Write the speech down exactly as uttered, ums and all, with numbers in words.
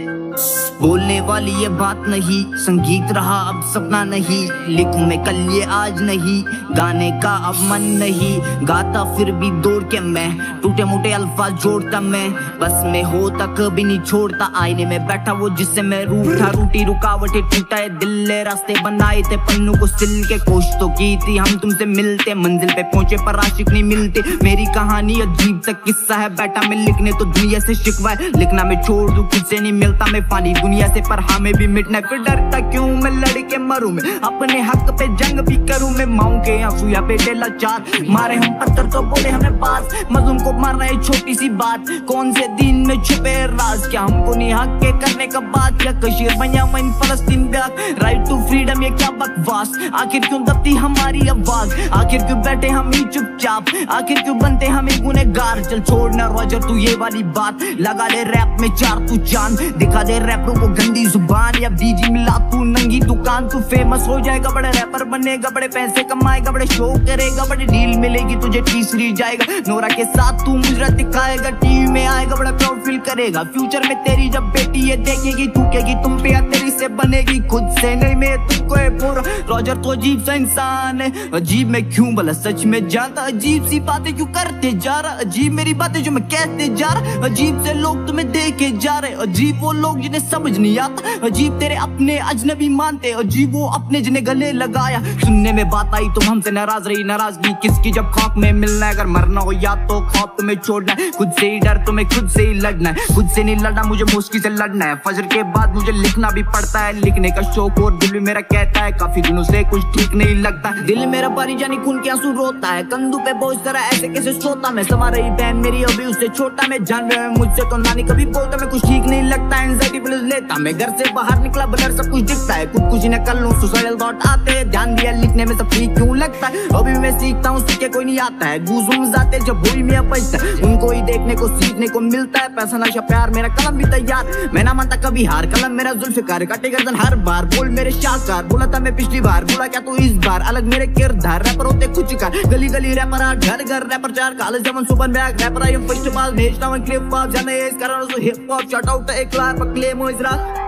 बोलने वाली ये बात नहीं, संगीत रहा अब सपना नहीं। लिखूं मैं कल ये आज नहीं, गाने का अब मन नहीं। गाता फिर भी दौड़ के मैं, टूटे मोटे अल्फाज जोड़ता मैं। बस में होता कभी नहीं छोड़ता, आईने में बैठा वो जिससे मैं रूठा। रूटी रुकावटें टूटा है दिल, रास्ते बनाए थे पन्नों को सिल के। कोशिश तो की थी हम तुमसे मिलते, मंजिल पे पहुंचे पर आशिक नहीं मिलते। मेरी कहानी अजीब सा किस्सा है, बैठा मैं लिखने तो दुनिया से शिकवा है। लिखना मैं छोड़ दूं खुद से नहीं मिलता मैं पानी दुनिया से, पर हमें भी मिटना फिर डरता क्यों मैं लड़के मरूं मैं। अपने हक पे जंग भी करूं मैं, माऊं के आंसू या बेटे लाचार। मारे हम पत्थर तो बोले हमें बात, मजलूम को मारना है छोटी सी बात। कौन से दिन में छुपे राज, क्या हमको नहीं हक के करने का बात। या कशीर बनिया मन फलस्तीन ब्याह, राइट टू फ्रीडम ये क्या बकवास। आखिर क्यों दबती हमारी आवाज, आखिर क्यों बैठे हम ही चुपचाप, आखिर क्यों बनते हम ही गुनहगार। चल छोड़ना रॉजर तू ये वाली बात, लगा ले रैप में चार तू चांद। दिखा दे रैपरों को गंदी जुबान, या डीजी मिला तू नंगी दुकान। तू फेमस हो जाएगा, बड़े रैपर बनेगा, बड़े पैसे कमाएगा, बड़े शो करेगा, बड़ी डील मिलेगी तुझे, तीसरी जाएगा नोरा के साथ तू मुजरा दिखाएगा। टीवी में आएगा, बड़ा प्राउड फील करेगा। फ्यूचर में तेरी जब बेटी ये देखेगी, थूकेगी तुम पे या तेरी से बनेगी खुद से नहीं। मैं तुमको पूरा रॉजर तो अजीब सा इंसान है। अजीब मैं क्यों भला सच में जानता, अजीब सी बातें क्यों करते जा रहा। अजीब मेरी बातें जो मैं कहते जा रहा, अजीब से लोग तुम्हें देखे जा रहे। अजीब वो लोग जिन्हें समझ नहीं आता, अजीब तेरे अपने अजनबी मानते। अजीब वो अपने जिन्हें गले लगाया। सुनने में बात आई तुम हमसे नाराज रही, नाराजगी किसकी जब खौफ में मिलना है। अगर मरना हो या तो खौफ तुम्हें छोड़ना है, खुद से ही डर तुम्हें खुद से ही लड़ना है। खुद से नहीं लड़ना मुझे मुश्किल से लड़ना है। फजर के बाद मुझे लिखना भी पड़ता है, लिखने का शौक और दिल भी मेरा कहता है काफी दिनों से कुछ ठीक नहीं लगता। दिल मेरा पानी जानी खून के आंसू रोता है, कंधों पे बोझ तरह ऐसे कैसे सोता मैं। समा रही बहन मेरी अभी उससे छोटा, मैं जान रहा हूं मुझसे तो नानी कभी बोलता मैं कुछ ठीक नहीं लगता। एंजाइटी प्लस लेता मैं, घर से बाहर निकला बदर सब कुछ दिखता है। खुद कुछ न कर लूं सुसाइडल थॉट आते हैं, ध्यान दिया लिखने में सब ठीक क्यों लगता है। अभी मैं सीखता हूँ सीखे कोई नहीं आता है, गूज़ूम्स आते जब भूल में बचता है। उनको ही देखने को सीखने को मिलता है, पैसा नशा प्यार मेरा कलम भी तैयार। मैं ना मानता कभी हार, कलम मेरा जुल्फ़िकार काटे गर्दन हर बार। बोल मेरे शाहकार, बोला था मैं पिछली बार, बोला क्या तू इस बार। अलग मेरे किरदार, रैपर होते कुछ का, गली गली रैपर आ, घर घर रैपर चार, कॉलेज जमन सुबह बैग रैपर आई फर्स्ट पास भेजता हूं क्लिप पास। जाने इस कारण हिप हॉप शट आउट एक लार पकले मोइजरा।